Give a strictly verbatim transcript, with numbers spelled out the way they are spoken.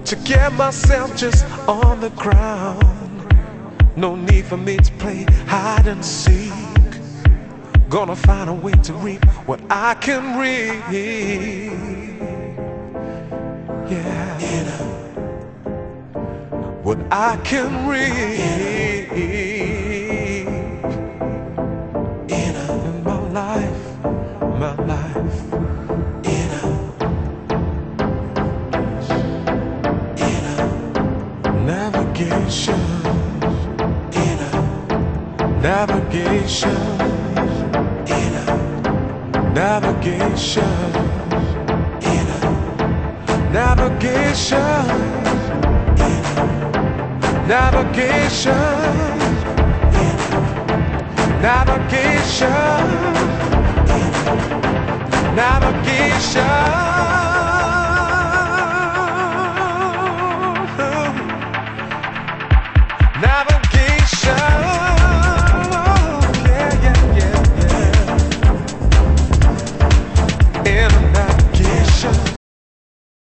to get myself just on the ground. No need for me to play hide and seek. Gonna find a way to reap what I can reap. Yeah, you know, what I can reap in my life, my life. Navigation, navigation, navigation, navigation, navigation, navigation, navigation.